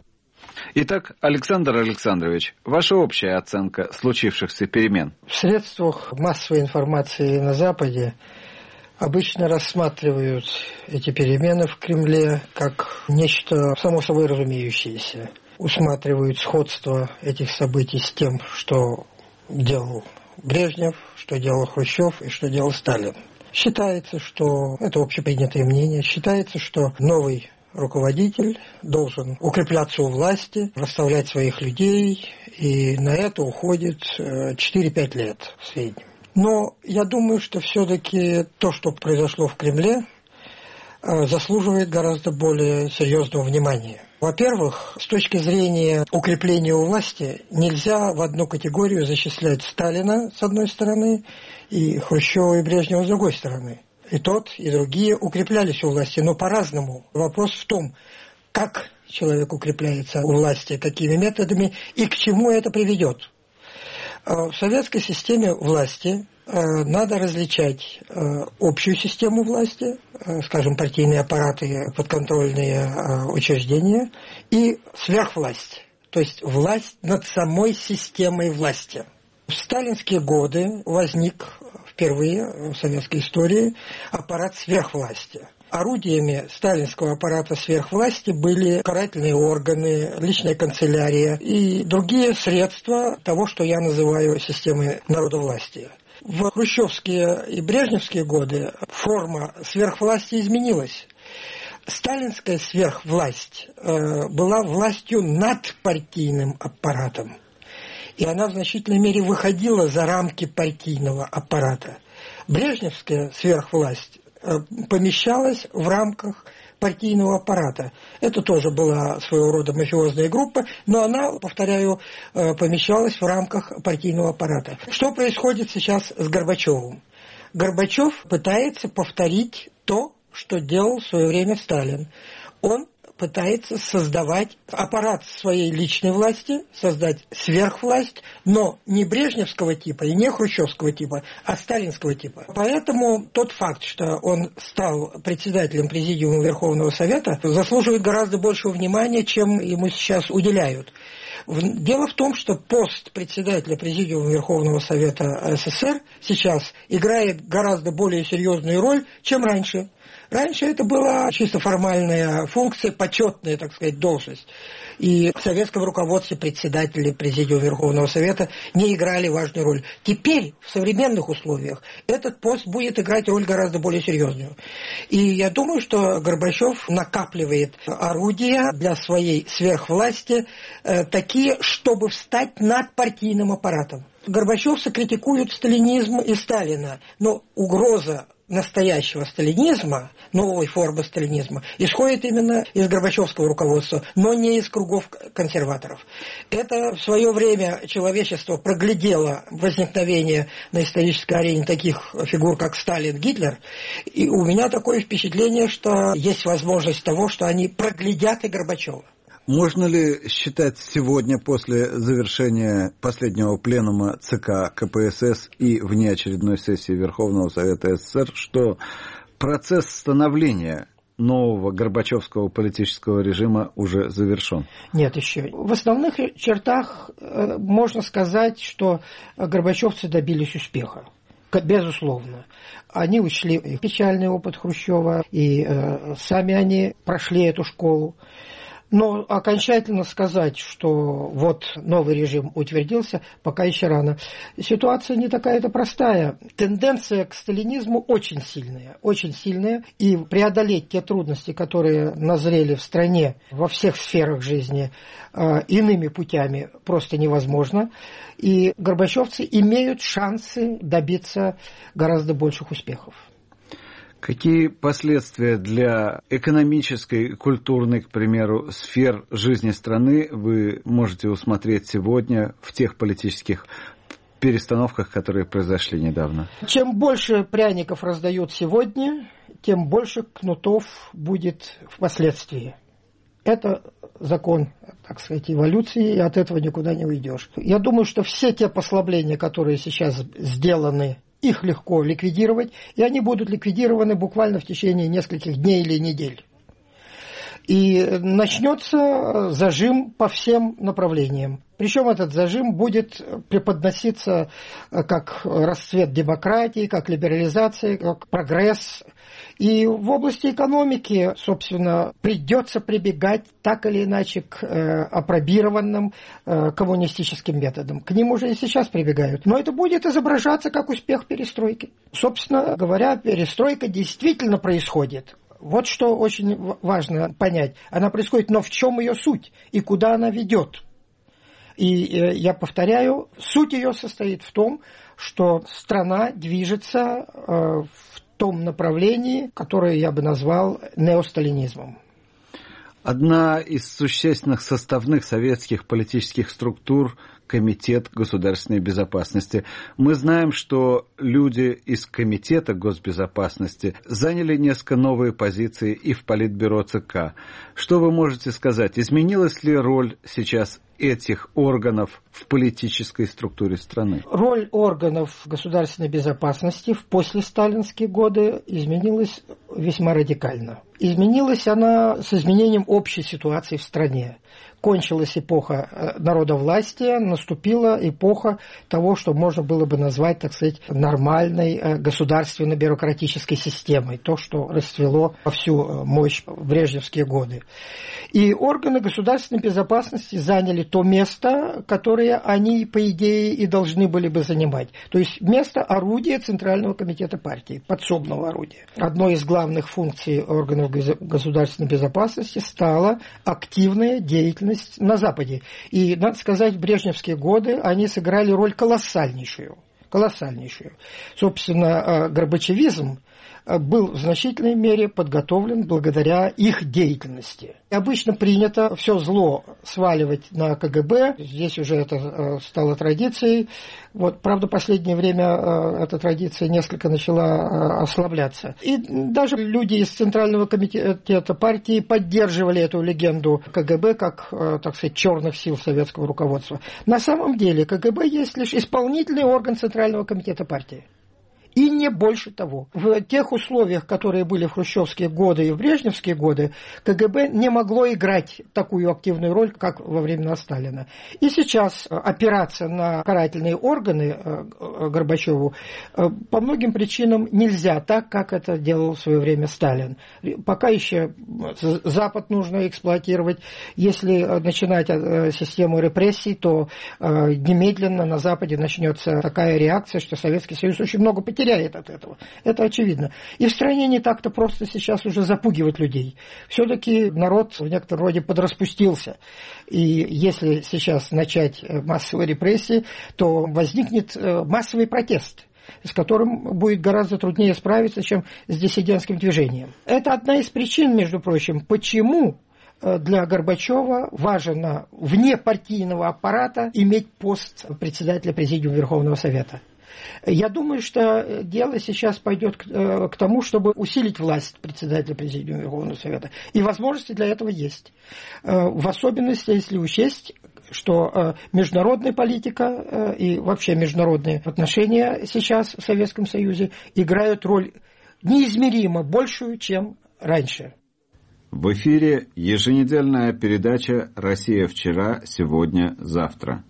Итак, Александр Александрович, ваша общая оценка случившихся перемен? В средствах массовой информации на Западе обычно рассматривают эти перемены в Кремле как нечто само собой разумеющееся. Усматривают сходство этих событий с тем, что делал Брежнев, что делал Хрущев и что делал Сталин. Считается, что это общепринятое мнение, считается, что новый руководитель должен укрепляться у власти, расставлять своих людей, и на это уходит 4-5 лет в среднем. Но я думаю, что все-таки то, что произошло в Кремле, заслуживает гораздо более серьезного внимания. Во-первых, с точки зрения укрепления у власти, нельзя в одну категорию зачислять Сталина с одной стороны и Хрущева и Брежнева с другой стороны. И тот, и другие укреплялись у власти, но по-разному. Вопрос в том, как человек укрепляется у власти, какими методами и к чему это приведет. В советской системе власти надо различать общую систему власти, скажем, партийные аппараты, подконтрольные учреждения, и сверхвласть, то есть власть над самой системой власти. В сталинские годы возник впервые в советской истории аппарат сверхвласти. Орудиями сталинского аппарата сверхвласти были карательные органы, личная канцелярия и другие средства того, что я называю системой народовластия. В хрущевские и брежневские годы форма сверхвласти изменилась. Сталинская сверхвласть была властью над партийным аппаратом. И она в значительной мере выходила за рамки партийного аппарата. Брежневская сверхвласть помещалась в рамках партийного аппарата. Это тоже была своего рода мафиозная группа, но она, повторяю, помещалась в рамках партийного аппарата. Что происходит сейчас с Горбачевым? Горбачев пытается повторить то, что делал в свое время Сталин. Он пытается создавать аппарат своей личной власти, создать сверхвласть, но не брежневского типа и не хрущевского типа, а сталинского типа. Поэтому тот факт, что он стал председателем Президиума Верховного Совета, заслуживает гораздо большего внимания, чем ему сейчас уделяют. Дело в том, что пост председателя Президиума Верховного Совета СССР сейчас играет гораздо более серьезную роль, чем раньше. Раньше это была чисто формальная функция, почетная, так сказать, должность. И в советском руководстве председатели Президиума Верховного Совета не играли важную роль. Теперь, в современных условиях, этот пост будет играть роль гораздо более серьезную. И я думаю, что Горбачев накапливает орудия для своей сверхвласти, такие, чтобы встать над партийным аппаратом. Горбачевцы критикуют сталинизм и Сталина, но угроза настоящего сталинизма, новой формы сталинизма, исходит именно из горбачевского руководства, но не из кругов консерваторов. Это в свое время человечество проглядело возникновение на исторической арене таких фигур, как Сталин, Гитлер, и у меня такое впечатление, что есть возможность того, что они проглядят и Горбачева. Можно ли считать сегодня, после завершения последнего пленума ЦК КПСС и внеочередной сессии Верховного Совета СССР, что процесс становления нового горбачевского политического режима уже завершен? Нет еще. В основных чертах можно сказать, что горбачевцы добились успеха. Безусловно. Они учли и печальный опыт Хрущева, и сами они прошли эту школу. Но окончательно сказать, что вот новый режим утвердился, пока еще рано. Ситуация не такая-то простая. Тенденция к сталинизму очень сильная, и преодолеть те трудности, которые назрели в стране во всех сферах жизни, иными путями просто невозможно. И горбачевцы имеют шансы добиться гораздо больших успехов. Какие последствия для экономической, культурной, к примеру, сфер жизни страны вы можете усмотреть сегодня в тех политических перестановках, которые произошли недавно? Чем больше пряников раздают сегодня, тем больше кнутов будет впоследствии. Это закон, так сказать, эволюции, и от этого никуда не уйдешь. Я думаю, что все те послабления, которые сейчас сделаны, их легко ликвидировать, и они будут ликвидированы буквально в течение нескольких дней или недель. И начнется зажим по всем направлениям. Причем этот зажим будет преподноситься как расцвет демократии, как либерализация, как прогресс. И в области экономики, собственно, придется прибегать так или иначе к апробированным коммунистическим методам. К ним уже и сейчас прибегают. Но это будет изображаться как успех перестройки. Собственно говоря, перестройка действительно происходит. Вот что очень важно понять. Она происходит, но в чем ее суть и куда она ведет? И я повторяю, суть ее состоит в том, что страна движется в том направлении, которое я бы назвал неосталинизмом. Одна из существенных составных советских политических структур – Комитет государственной безопасности. Мы знаем, что люди из Комитета госбезопасности заняли несколько новые позиции и в Политбюро ЦК. Что вы можете сказать? Изменилась ли роль сейчас этих органов в политической структуре страны? Роль органов государственной безопасности в послесталинские годы изменилась весьма радикально. Изменилась она с изменением общей ситуации в стране. Кончилась эпоха народовластия, наступила эпоха того, что можно было бы назвать, так сказать, нормальной государственно-бюрократической системой, то, что расцвело во всю мощь в брежневские годы. И органы государственной безопасности заняли то место, которое они, по идее, и должны были бы занимать. То есть место орудия Центрального комитета партии, подсобного орудия. Одной из главных функций органов государственной безопасности стала активная деятельность на Западе. И, надо сказать, в брежневские годы они сыграли роль колоссальнейшую. Собственно, горбачевизм был в значительной мере подготовлен благодаря их деятельности. И обычно принято все зло сваливать на КГБ, здесь уже это стало традицией. Вот, правда, в последнее время эта традиция несколько начала ослабляться. И даже люди из Центрального комитета партии поддерживали эту легенду КГБ как, так сказать, черных сил советского руководства. На самом деле КГБ есть лишь исполнительный орган Центрального комитета партии. И не больше того. В тех условиях, которые были в хрущевские годы и в брежневские годы, КГБ не могло играть такую активную роль, как во времена Сталина. И сейчас опираться на карательные органы Горбачеву по многим причинам нельзя, так как это делал в свое время Сталин. Пока еще Запад нужно эксплуатировать. Если начинать систему репрессий, то немедленно на Западе начнется такая реакция, что Советский Союз очень много потеряет от этого. Это очевидно. И в стране не так-то просто сейчас уже запугивать людей. Все-таки народ в некотором роде подраспустился. И если сейчас начать массовые репрессии, то возникнет массовый протест, с которым будет гораздо труднее справиться, чем с диссидентским движением. Это одна из причин, между прочим, почему для Горбачева важно вне партийного аппарата иметь пост председателя Президиума Верховного Совета. Я думаю, что дело сейчас пойдет к тому, чтобы усилить власть председателя Президиума Верховного Совета. И возможности для этого есть. В особенности, если учесть, что международная политика и вообще международные отношения сейчас в Советском Союзе играют роль неизмеримо большую, чем раньше. В эфире еженедельная передача «Россия вчера, сегодня, завтра».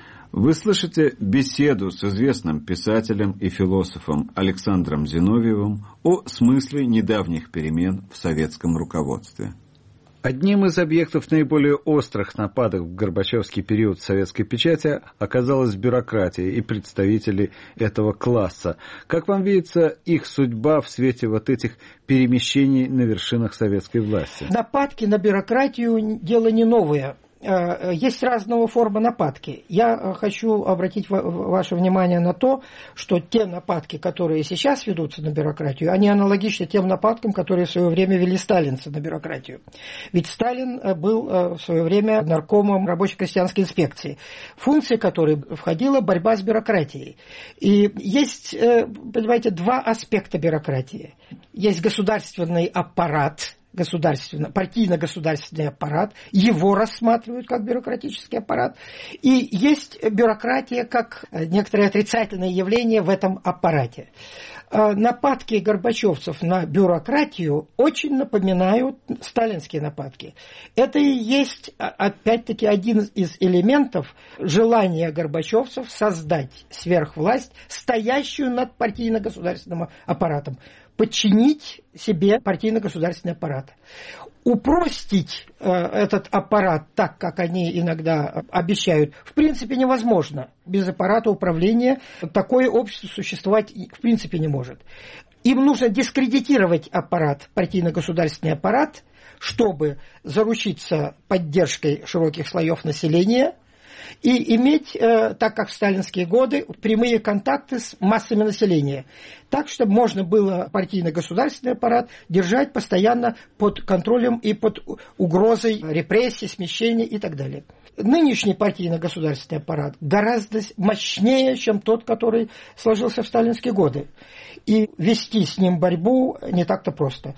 Вы слышите беседу с известным писателем и философом Александром Зиновьевым о смысле недавних перемен в советском руководстве. Одним из объектов наиболее острых нападок в Горбачевский период советской печати оказалась бюрократия и представители этого класса. Как вам видится их судьба в свете вот этих перемещений на вершинах советской власти? Нападки на бюрократию – дело не новое. Есть разного формы нападки. Я хочу обратить ваше внимание на то, что те нападки, которые сейчас ведутся на бюрократию, они аналогичны тем нападкам, которые в свое время вели сталинцы на бюрократию. Ведь Сталин был в свое время наркомом рабоче-крестьянской инспекции, функция которой входила борьба с бюрократией. И есть, понимаете, два аспекта бюрократии. Есть государственный аппарат, партийно-государственный аппарат, его рассматривают как бюрократический аппарат, и есть бюрократия как некоторое отрицательное явление в этом аппарате. Нападки горбачевцев на бюрократию очень напоминают сталинские нападки. Это и есть, опять-таки, один из элементов желания горбачевцев создать сверхвласть, стоящую над партийно-государственным аппаратом, подчинить себе партийно-государственный аппарат. Упростить этот аппарат так, как они иногда обещают, в принципе невозможно. Без аппарата управления такое общество существовать в принципе не может. Им нужно дискредитировать аппарат, партийно-государственный аппарат, чтобы заручиться поддержкой широких слоев населения и иметь, так как в сталинские годы, прямые контакты с массами населения. Так, чтобы можно было партийно-государственный аппарат держать постоянно под контролем и под угрозой репрессий, смещения и так далее. Нынешний партийно-государственный аппарат гораздо мощнее, чем тот, который сложился в сталинские годы. И вести с ним борьбу не так-то просто.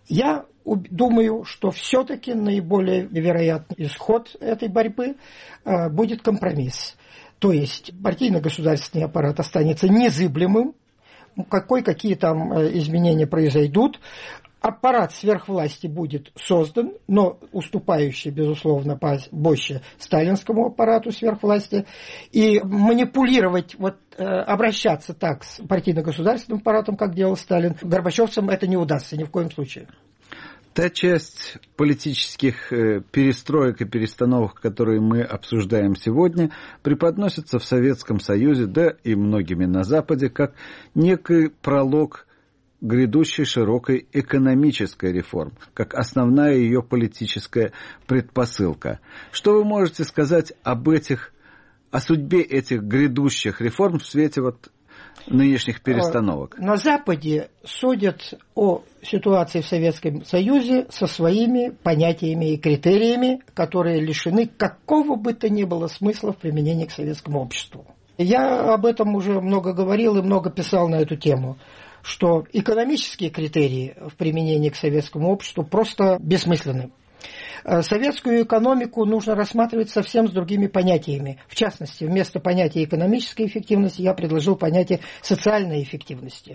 Я думаю, что все-таки наиболее вероятный исход этой борьбы будет компромисс. То есть партийно-государственный аппарат останется незыблемым, какие там изменения произойдут. Аппарат сверхвласти будет создан, но уступающий, безусловно, больше сталинскому аппарату сверхвласти. И манипулировать, обращаться так с партийно-государственным аппаратом, как делал Сталин, горбачевцам это не удастся ни в коем случае. Та часть политических перестроек и перестановок, которые мы обсуждаем сегодня, преподносится в Советском Союзе, да и многими на Западе, как некий пролог грядущей широкой экономической реформы, как основная ее политическая предпосылка. Что вы можете сказать о судьбе этих грядущих реформ в свете нынешних перестановок? На Западе судят о ситуации в Советском Союзе со своими понятиями и критериями, которые лишены какого бы то ни было смысла в применении к советскому обществу. Я об этом уже много говорил и много писал на эту тему, что экономические критерии в применении к советскому обществу просто бессмысленны. Советскую экономику нужно рассматривать совсем с другими понятиями. В частности, вместо понятия экономической эффективности я предложил понятие социальной эффективности.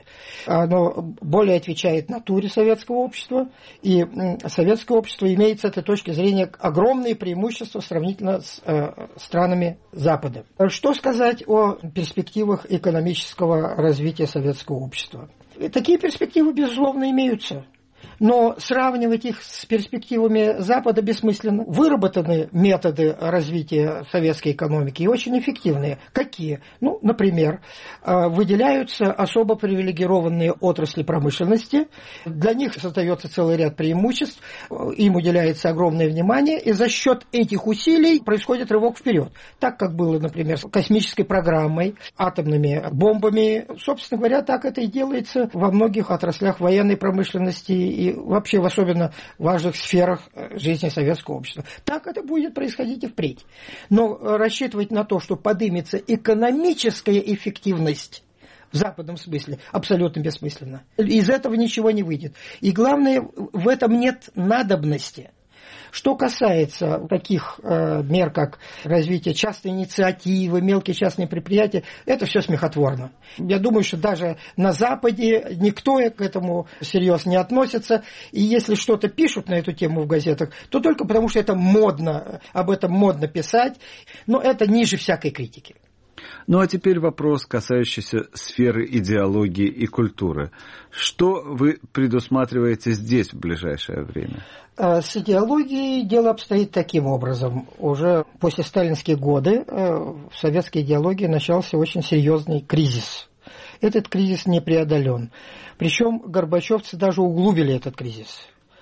Оно более отвечает натуре советского общества, и советское общество имеет с этой точки зрения огромные преимущества сравнительно с странами Запада. Что сказать о перспективах экономического развития советского общества? Такие перспективы, безусловно, имеются. Но сравнивать их с перспективами Запада бессмысленно. Выработаны методы развития советской экономики и очень эффективные. Какие? Ну, например, выделяются особо привилегированные отрасли промышленности. Для них создается целый ряд преимуществ, им уделяется огромное внимание, и за счет этих усилий происходит рывок вперед. Так, как было, например, с космической программой, атомными бомбами. Собственно говоря, так это и делается во многих отраслях военной промышленности и вообще в особенно важных сферах жизни советского общества. Так это будет происходить и впредь. Но рассчитывать на то, что поднимется экономическая эффективность в западном смысле, абсолютно бессмысленно. Из этого ничего не выйдет. И главное, в этом нет надобности. Что касается таких мер, как развитие частной инициативы, мелкие частные предприятия, это все смехотворно. Я думаю, что даже на Западе никто к этому всерьез не относится. И если что-то пишут на эту тему в газетах, то только потому, что это модно, об этом модно писать. Но это ниже всякой критики. Ну а теперь вопрос, касающийся сферы идеологии и культуры. Что вы предусматриваете здесь в ближайшее время? С идеологией дело обстоит таким образом. Уже после сталинские годы в советской идеологии начался очень серьезный кризис. Этот кризис не преодолен. Причем горбачевцы даже углубили этот кризис.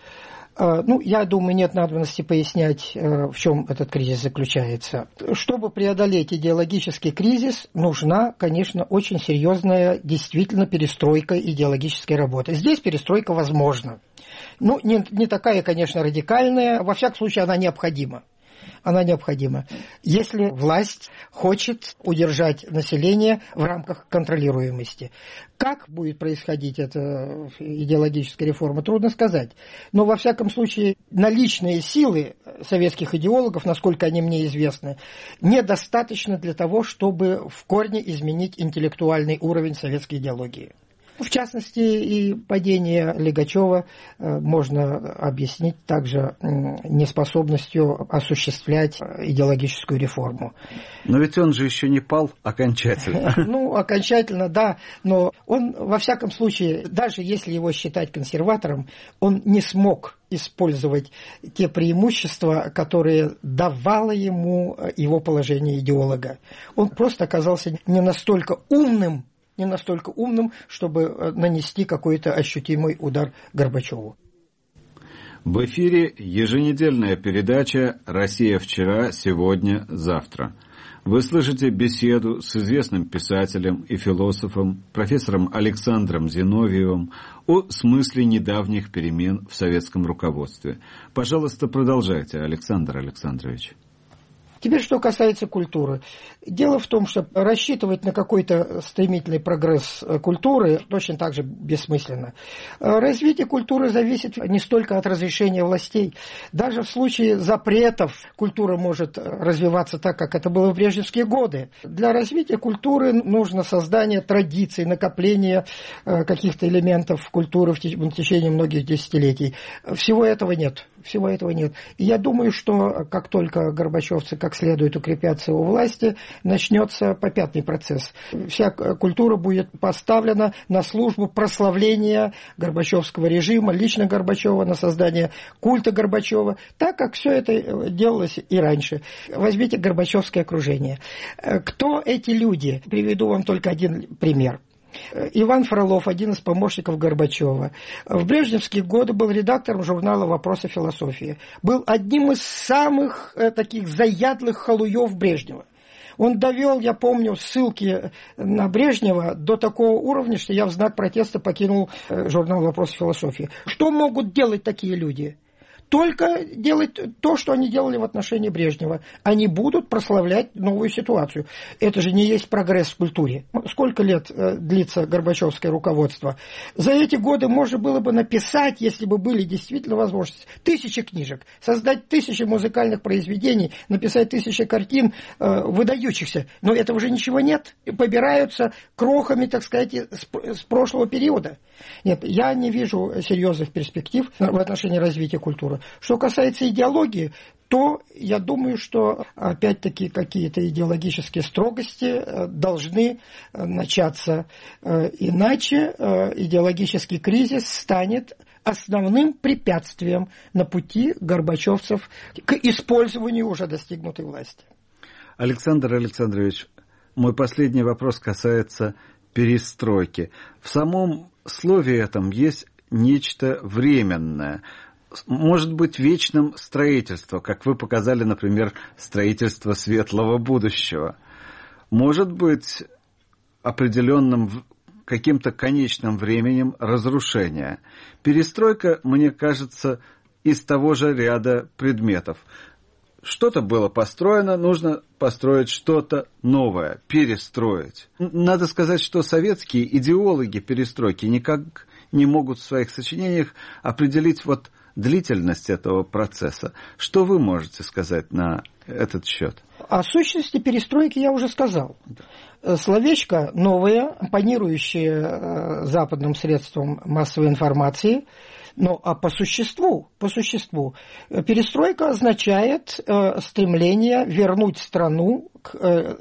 Ну, я думаю, нет надобности пояснять, в чем этот кризис заключается. Чтобы преодолеть идеологический кризис, нужна, конечно, очень серьезная действительно перестройка идеологической работы. Здесь перестройка возможна. Ну, не такая, конечно, радикальная, во всяком случае, она необходима. Она необходима, если власть хочет удержать население в рамках контролируемости. Как будет происходить эта идеологическая реформа, трудно сказать. Но, во всяком случае, наличные силы советских идеологов, насколько они мне известны, недостаточно для того, чтобы в корне изменить интеллектуальный уровень советской идеологии. В частности, и падение Лигачева можно объяснить также неспособностью осуществлять идеологическую реформу. Но ведь он же еще не пал окончательно. Ну, окончательно, да, но он, во всяком случае, даже если его считать консерватором, он не смог использовать те преимущества, которые давало ему его положение идеолога. Он просто оказался не настолько умным, чтобы нанести какой-то ощутимый удар Горбачеву. В эфире еженедельная передача «Россия вчера, сегодня, завтра». Вы слышите беседу с известным писателем и философом, профессором Александром Зиновьевым о смысле недавних перемен в советском руководстве. Пожалуйста, продолжайте, Александр Александрович. Теперь, что касается культуры. Дело в том, что рассчитывать на какой-то стремительный прогресс культуры точно так же бессмысленно. Развитие культуры зависит не столько от разрешения властей. Даже в случае запретов культура может развиваться так, как это было в брежневские годы. Для развития культуры нужно создание традиций, накопление каких-то элементов культуры в течение многих десятилетий. Всего этого нет. И я думаю, что как только горбачевцы как следует укрепятся у власти, начнется попятный процесс. Вся культура будет поставлена на службу прославления горбачевского режима, лично Горбачева, на создание культа Горбачева, так как все это делалось и раньше. Возьмите горбачевское окружение. Кто эти люди? Приведу вам только один пример. Иван Фролов, один из помощников Горбачева, в брежневские годы был редактором журнала «Вопросы философии». Был одним из самых таких заядлых халуев Брежнева. Он довел, я помню, ссылки на Брежнева до такого уровня, что я в знак протеста покинул журнал «Вопросы философии». Что могут делать такие люди? Только делать то, что они делали в отношении Брежнева. Они будут прославлять новую ситуацию. Это же не есть прогресс в культуре. Сколько лет длится горбачевское руководство? За эти годы можно было бы написать, если бы были действительно возможности, 1000 книжек, создать 1000 музыкальных произведений, написать 1000 картин выдающихся. Но этого же ничего нет. Побираются крохами, так сказать, с прошлого периода. Нет, я не вижу серьезных перспектив в отношении развития культуры. Что касается идеологии, то я думаю, что опять-таки какие-то идеологические строгости должны начаться. Иначе идеологический кризис станет основным препятствием на пути горбачевцев к использованию уже достигнутой власти. Александр Александрович, мой последний вопрос касается перестройки. В самом слове этом есть нечто временное. Может быть, вечным строительство, как вы показали, например, строительство светлого будущего. Может быть, определенным каким-то конечным временем разрушения. Перестройка, мне кажется, из того же ряда предметов. Что-то было построено, нужно построить что-то новое, перестроить. Надо сказать, что советские идеологи перестройки никак не могут в своих сочинениях определить длительность этого процесса. Что вы можете сказать на этот счет? О сущности перестройки я уже сказал. Словечко новое, импонирующее западным средствам массовой информации. Но по существу, перестройка означает стремление вернуть страну к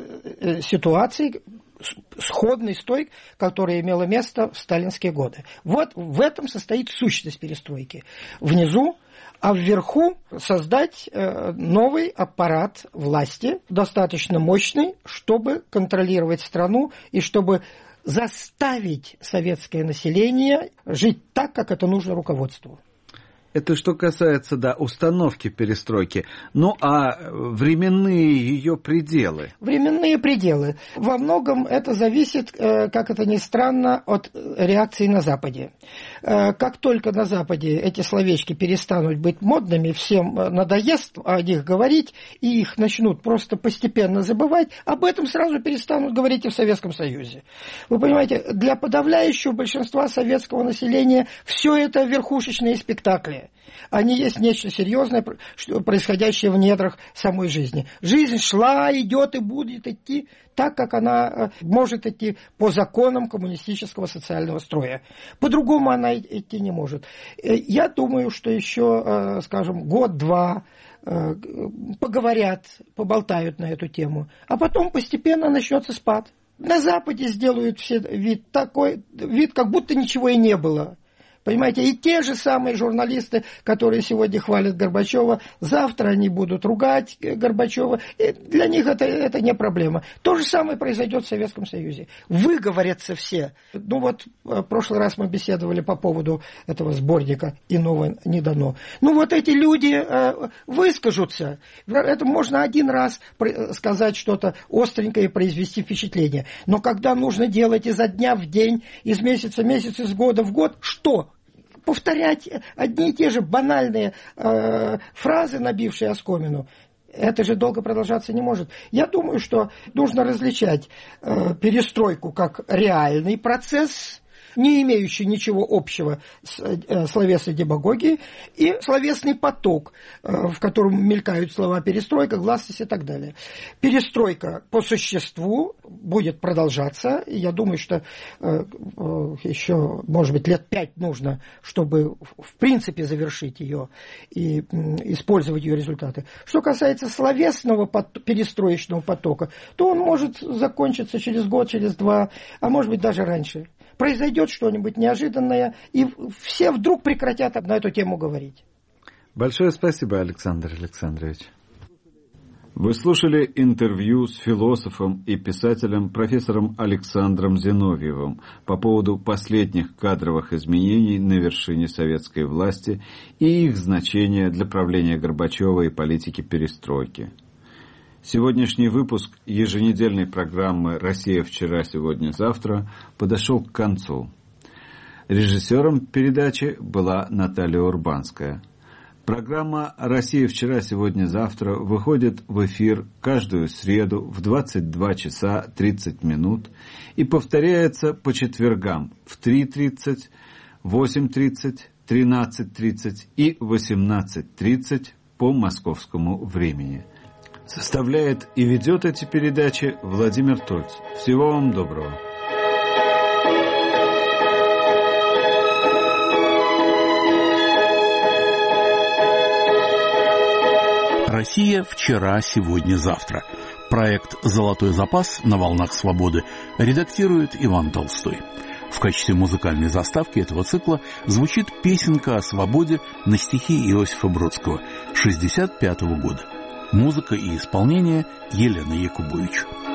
ситуации, сходной с той, которая имела место в сталинские годы. Вот в этом состоит сущность перестройки. Внизу, а вверху создать новый аппарат власти, достаточно мощный, чтобы контролировать страну и чтобы заставить советское население жить так, как это нужно руководству. Это что касается, установки перестройки. Ну, а временные ее пределы? Временные пределы. Во многом это зависит, как это ни странно, от реакции на Западе. Как только на Западе эти словечки перестанут быть модными, всем надоест о них говорить, и их начнут просто постепенно забывать, об этом сразу перестанут говорить и в Советском Союзе. Вы понимаете, для подавляющего большинства советского населения все это верхушечные спектакли. Они есть нечто серьезное, происходящее в недрах самой жизни. Жизнь шла, идет и будет идти так, как она может идти по законам коммунистического социального строя. По-другому она идти не может. Я думаю, что еще, скажем, год-два поговорят, поболтают на эту тему, а потом постепенно начнется спад. На Западе сделают все вид, как будто ничего и не было. Понимаете, и те же самые журналисты, которые сегодня хвалят Горбачева, завтра они будут ругать Горбачева, и для них это не проблема. То же самое произойдет в Советском Союзе. Выговорятся все. В прошлый раз мы беседовали по поводу этого сборника «Иного не дано». Эти люди выскажутся. Это можно один раз сказать что-то остренькое и произвести впечатление. Но когда нужно делать изо дня в день, из месяца в месяц, из года в год, что? Повторять одни и те же банальные фразы, набившие оскомину, это же долго продолжаться не может. Я думаю, что нужно различать перестройку как реальный процесс, не имеющий ничего общего с словесной демагогией, и словесный поток, в котором мелькают слова перестройка, гласность и так далее. Перестройка по существу будет продолжаться, и я думаю, что еще, может быть, лет 5 нужно, чтобы в принципе завершить ее и использовать ее результаты. Что касается словесного перестроечного потока, то он может закончиться через год, через 2, а может быть даже раньше. Произойдет что-нибудь неожиданное, и все вдруг прекратят на эту тему говорить. Большое спасибо, Александр Александрович. Вы слушали интервью с философом и писателем профессором Александром Зиновьевым по поводу последних кадровых изменений на вершине советской власти и их значения для правления Горбачева и политики перестройки. Сегодняшний выпуск еженедельной программы «Россия. Вчера. Сегодня. Завтра» подошел к концу. Режиссером передачи была Наталья Урбанская. Программа «Россия. Вчера. Сегодня. Завтра» выходит в эфир каждую среду в 22 часа 30 минут и повторяется по четвергам в 3:30, 8:30, 13:30 и 18:30 по московскому времени. Составляет и ведет эти передачи Владимир Тольц. Всего вам доброго. «Россия. Вчера. Сегодня. Завтра». Проект «Золотой запас» на волнах свободы редактирует Иван Толстой. В качестве музыкальной заставки этого цикла звучит песенка о свободе на стихи Иосифа Бродского 1965 года. Музыка и исполнение Елена Якубович.